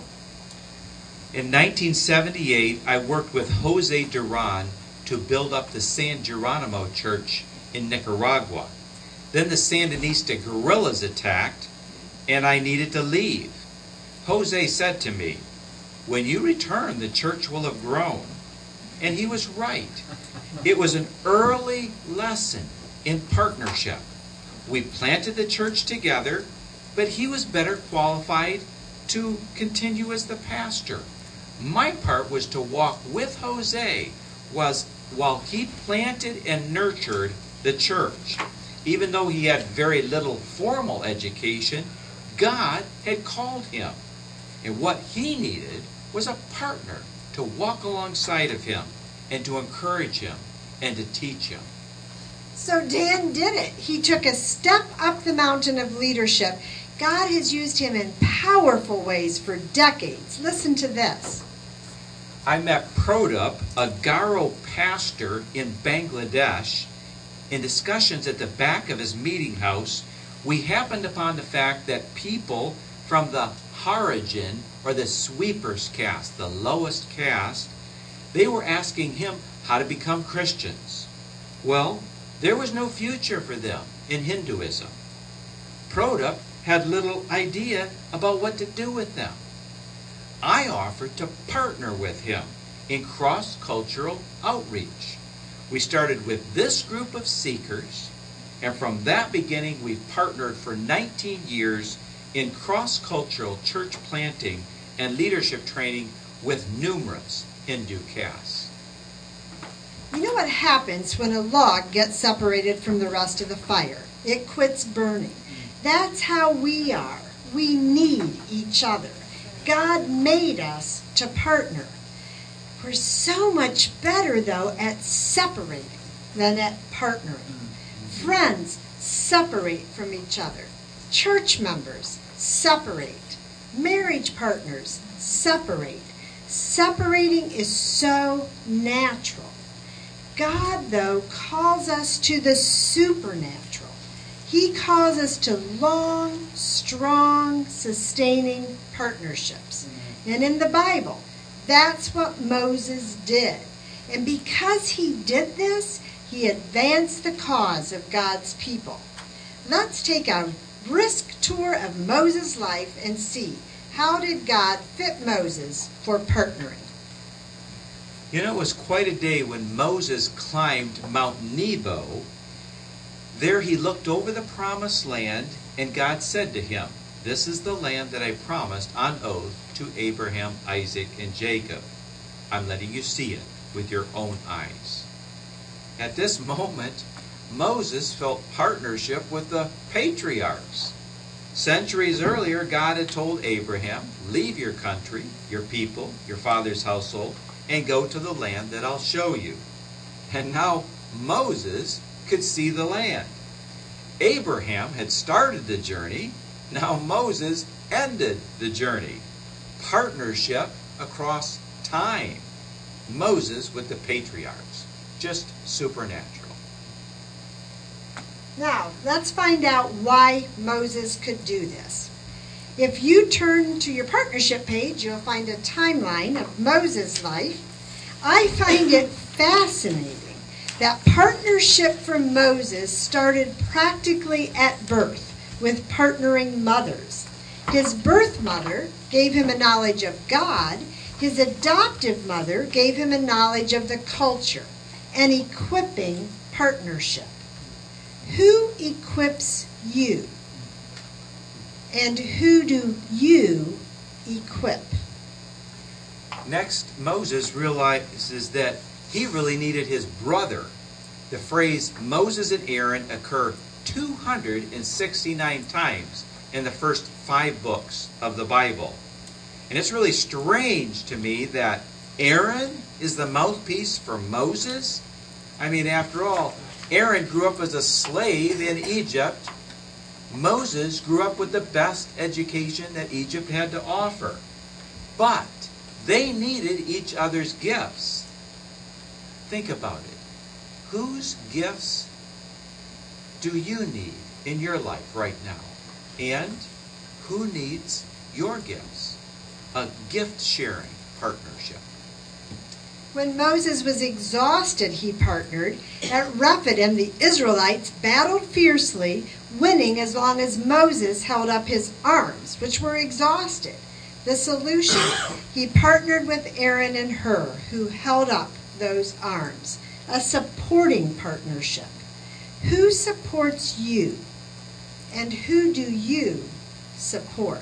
In nineteen seventy-eight, I worked with Jose Duran to build up the San Geronimo Church in Nicaragua. Then the Sandinista guerrillas attacked, and I needed to leave. Jose said to me, when you return, the church will have grown. And he was right. It was an early lesson in partnership. We planted the church together, but he was better qualified to continue as the pastor. My part was to walk with Jose was while he planted and nurtured the church. Even though he had very little formal education, God had called him. And what he needed was a partner to walk alongside of him and to encourage him and to teach him. So Dan did it. He took a step up the mountain of leadership. God has used him in powerful ways for decades. Listen to this. I met Prodip, a Garo pastor in Bangladesh. In discussions at the back of his meeting house, we happened upon the fact that people from the Harijan, or the sweepers caste, the lowest caste, they were asking him how to become Christians. Well, there was no future for them in Hinduism. Prodip had little idea about what to do with them. I offered to partner with him in cross-cultural outreach. We started with this group of seekers, and from that beginning we've partnered for nineteen years in cross-cultural church planting and leadership training with numerous Hindu castes. You know what happens when a log gets separated from the rest of the fire? It quits burning. That's how we are. We need each other. God made us to partner. We're so much better, though, at separating than at partnering. Friends separate from each other. Church members separate. Marriage partners separate. Separating is so natural. God, though, calls us to the supernatural. He calls us to long, strong, sustaining partnerships. And in the Bible, that's what Moses did. And because he did this, he advanced the cause of God's people. Let's take a brisk tour of Moses' life and see, how did God fit Moses for partnering? You know, it was quite a day when Moses climbed Mount Nebo. There he looked over the promised land, and God said to him, "This is the land that I promised on oath to Abraham, Isaac, and Jacob. I'm letting you see it with your own eyes." At this moment, Moses felt partnership with the patriarchs. Centuries earlier, God had told Abraham, "Leave your country, your people, your father's household, and go to the land that I'll show you." And now Moses could see the land. Abraham had started the journey. Now Moses ended the journey. Partnership across time. Moses with the patriarchs. Just supernatural. Now, let's find out why Moses could do this. If you turn to your partnership page, you'll find a timeline of Moses' life. I find it fascinating that partnership for Moses started practically at birth with partnering mothers. His birth mother gave him a knowledge of God. His adoptive mother gave him a knowledge of the culture, an equipping partnership. Who equips you? And who do you equip? Next, Moses realizes that he really needed his brother. The phrase Moses and Aaron occur two hundred sixty-nine times in the first five books of the Bible. And it's really strange to me that Aaron is the mouthpiece for Moses. I mean, after all, Aaron grew up as a slave in Egypt. Moses grew up with the best education that Egypt had to offer. But they needed each other's gifts. Think about it. Whose gifts do you need in your life right now? And who needs your gifts? A gift-sharing partnership. When Moses was exhausted, he partnered. At Rephidim, the Israelites battled fiercely, winning as long as Moses held up his arms, which were exhausted. The solution? He partnered with Aaron and Hur, who held up those arms. A supporting partnership. Who supports you? And who do you support?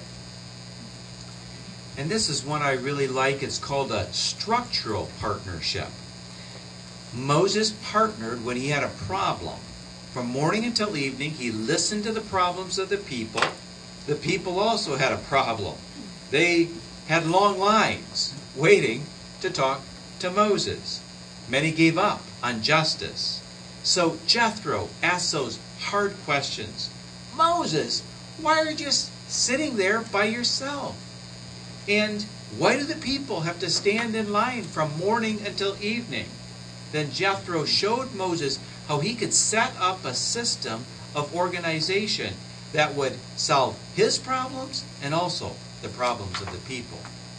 And this is one I really like. It's called a structural partnership. Moses partnered when he had a problem. From morning until evening, he listened to the problems of the people. The people also had a problem. They had long lines waiting to talk to Moses. Many gave up on justice. So Jethro asked those hard questions. "Moses, why are you just sitting there by yourself? And why do the people have to stand in line from morning until evening?" Then Jethro showed Moses how he could set up a system of organization that would solve his problems and also the problems of the people.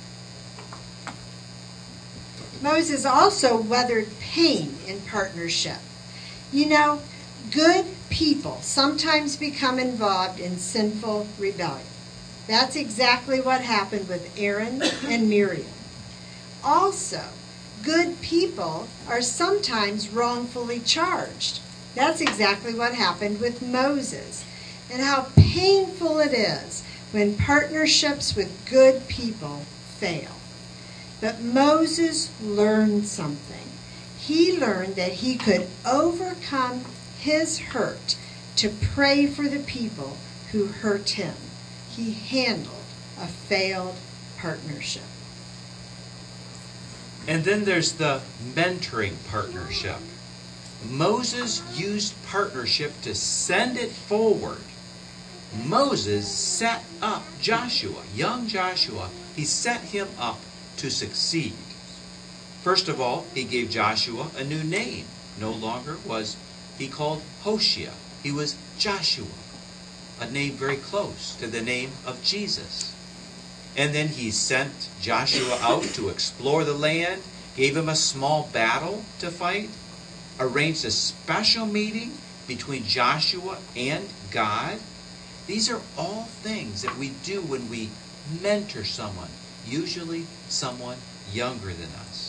Moses also weathered pain in partnership. You know, good people sometimes become involved in sinful rebellion. That's exactly what happened with Aaron and Miriam. Also, good people are sometimes wrongfully charged. That's exactly what happened with Moses. And how painful it is when partnerships with good people fail. But Moses learned something. He learned that he could overcome his hurt to pray for the people who hurt him. He handled a failed partnership. And then there's the mentoring partnership. Moses used partnership to send it forward. Moses set up Joshua, young Joshua. He set him up to succeed. First of all, he gave Joshua a new name. No longer was he called Hoshea. He was Joshua, a name very close to the name of Jesus. And then he sent Joshua out to explore the land, gave him a small battle to fight, arranged a special meeting between Joshua and God. These are all things that we do when we mentor someone, usually someone younger than us.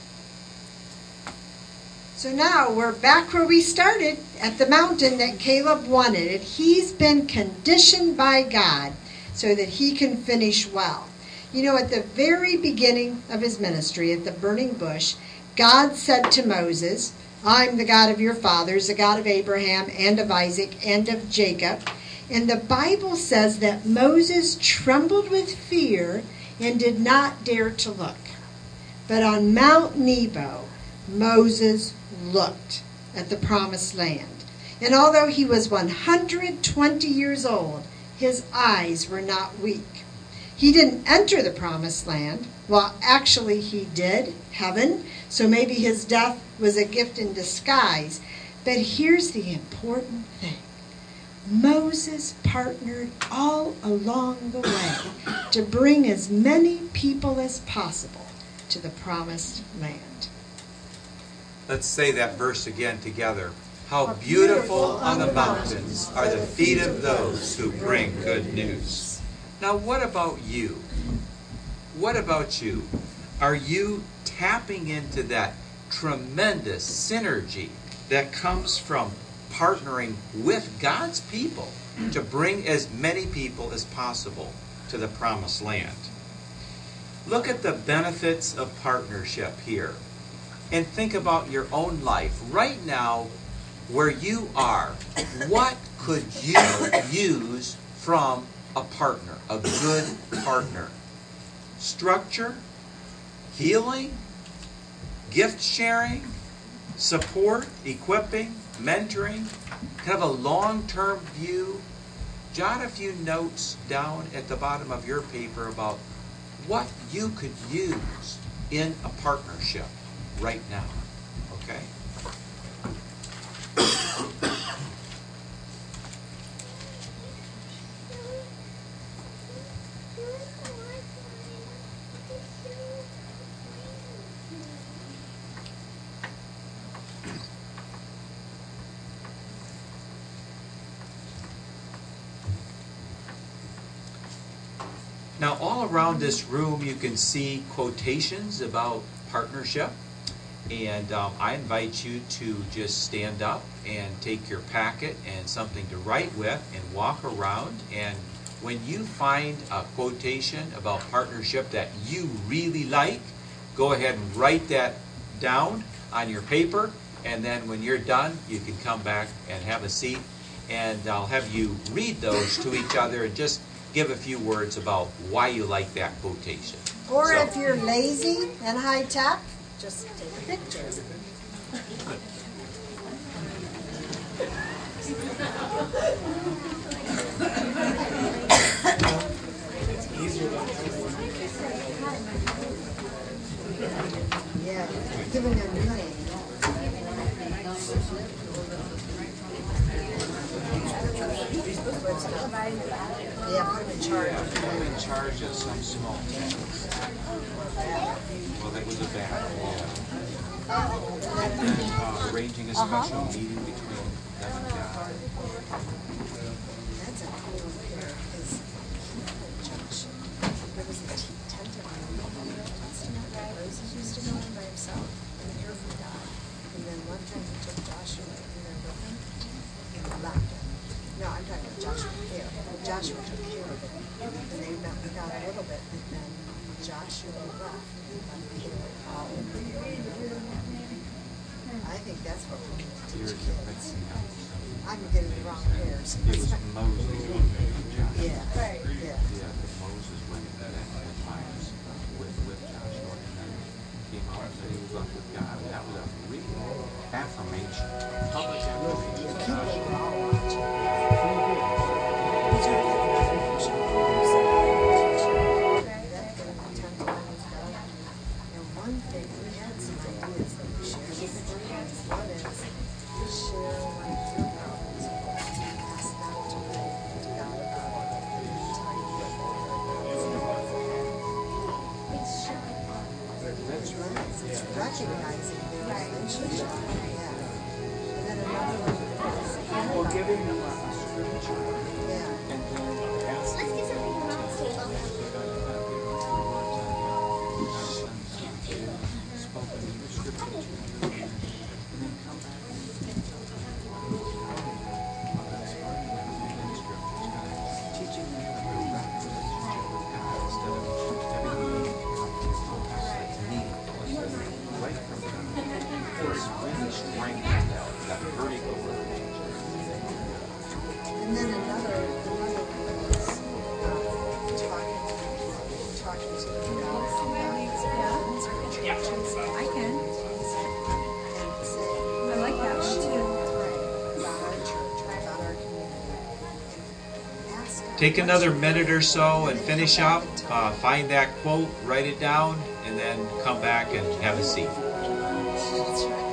So now we're back where we started, at the mountain that Caleb wanted it. He's been conditioned by God so that he can finish well. You know, at the very beginning of his ministry, at the burning bush, God said to Moses, I'm the God of your fathers, the God of Abraham and of Isaac and of Jacob. And the Bible says that Moses trembled with fear and did not dare to look. But on Mount Nebo, Moses looked at the promised land. And although he was one hundred twenty years old, his eyes were not weak. He didn't enter the promised land. Well, actually he did, heaven. So maybe his death was a gift in disguise. But here's the important thing. Moses partnered all along the way to bring as many people as possible to the promised land. Let's say that verse again together. How beautiful on the mountains are the feet of those who bring good news. Now, what about you? What about you? Are you tapping into that tremendous synergy that comes from partnering with God's people to bring as many people as possible to the promised land? Look at the benefits of partnership here. And think about your own life. Right now, where you are, what could you use from a partner, a good partner? Structure, healing, gift sharing, support, equipping, mentoring, kind of a long-term view. Jot a few notes down at the bottom of your paper about what you could use in a partnership right now. Okay? Now, all around this room, you can see quotations about partnership. And um, I invite you to just stand up and take your packet and something to write with and walk around. And when you find a quotation about partnership that you really like, go ahead and write that down on your paper. And then when you're done, you can come back and have a seat. And I'll have you read those to each other and just give a few words about why you like that quotation. Or So, if you're lazy and high tech, just take a picture. Yeah, giving them money. Yeah, put them in charge. put them in charge of some small tax. Well, that was a bad idea. And then uh, arranging a special meeting between them and God. That's a cool pair. Joshua left. I think that's what we need to teach kids. I'm getting the wrong pairs. It was Moses. Yeah, yeah. Yeah, but Moses went into that fires with, with Joshua and then came out and said he was up with God. That was a real affirmation, public affirmation. The people were all watching. And one thing, we had some ideas that we shared with the church. One is to share one of your problems. Ask God to pray to God about it. And tell you what That's right. It's recognizing their relationship. Yeah. And then another one is Or giving them a a scripture. yeah. And then asking. Let's get something from the table. Spoken in the scripture to you, and then come back and teaching them a direct relationship with God instead of everything right from God. It's really strengthening that vertical relationship. And then another, another one is um, talking, talking to them about God's churches. I can. And saying, I like that one too. pray about our church, about our community. And ask God Take what's another your- minute or so and then finish come up. back and talk. Uh, find that quote, write it down, and then come back and have a seat. That's right.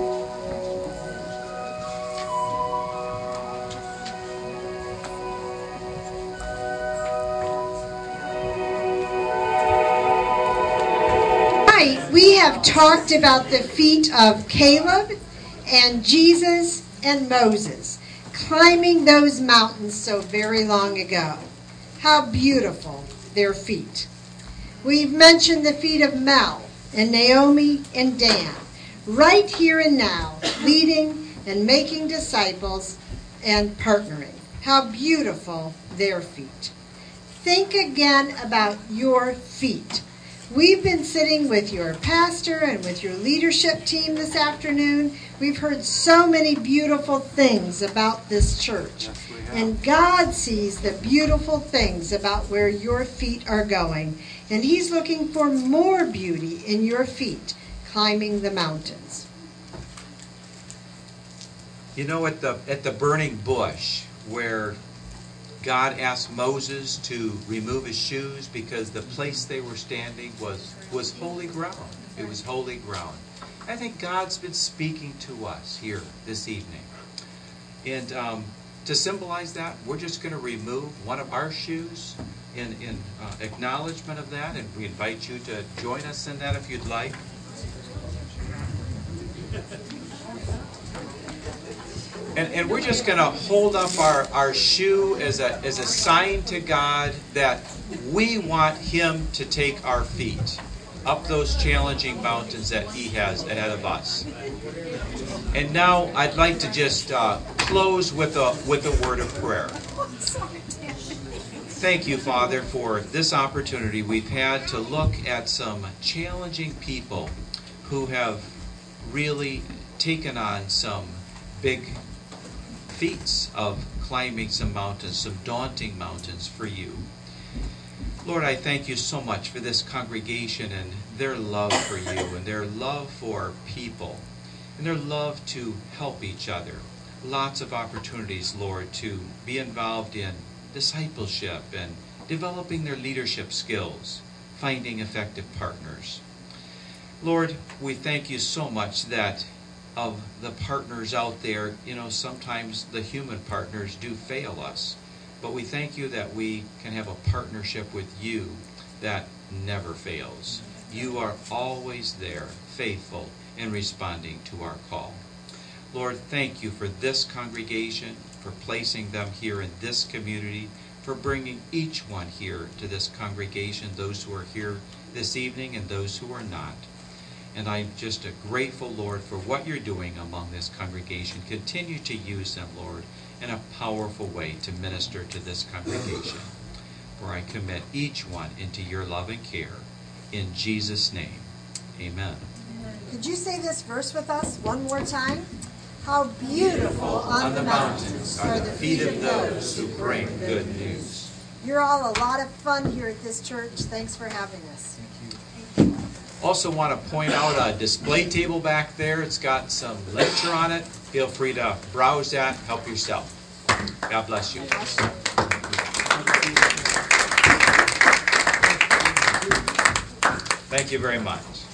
Right, we have talked about the feat of Caleb and Jesus and Moses climbing those mountains so very long ago. How beautiful their feet. We've mentioned the feet of Mel and Naomi and Dan, right here and now, leading and making disciples and partnering. How beautiful their feet. Think again about your feet. We've been sitting with your pastor and with your leadership team this afternoon. We've heard so many beautiful things about this church. Yes, we have. And God sees the beautiful things about where your feet are going. And He's looking for more beauty in your feet climbing the mountains. You know, at the at the burning bush where God asked Moses to remove his shoes because the place they were standing was was holy ground. It was holy ground. I think God's been speaking to us here this evening. And um, to symbolize that, we're just going to remove one of our shoes in, in uh, acknowledgement of that, and we invite you to join us in that if you'd like. And, and we're just going to hold up our, our shoe as a, as a sign to God that we want Him to take our feet up those challenging mountains that He has ahead of us. And now I'd like to just uh, close with a, with a word of prayer. Thank you, Father, for this opportunity we've had to look at some challenging people who have really taken on some big feats of climbing some mountains, some daunting mountains for you. Lord, I thank you so much for this congregation and their love for you and their love for people and their love to help each other. Lots of opportunities, Lord, to be involved in discipleship and developing their leadership skills, finding effective partners. Lord, we thank you so much that of the partners out there, you know, sometimes the human partners do fail us. But we thank you that we can have a partnership with you that never fails. You are always there, faithful in responding to our call. Lord, thank you for this congregation, for placing them here in this community, for bringing each one here to this congregation, those who are here this evening and those who are not. And I'm just a grateful, Lord, for what you're doing among this congregation. Continue to use them, Lord, in a powerful way to minister to this congregation. For I commit each one into your loving care. In Jesus' name, amen. Could you say this verse with us one more time? How beautiful on the mountains are the feet of those who bring good news. You're all a lot of fun here at this church. Thanks for having us. Also want to point out a display table back there. It's got some literature on it. Feel free to browse that, help yourself. God bless you. Thank you very much.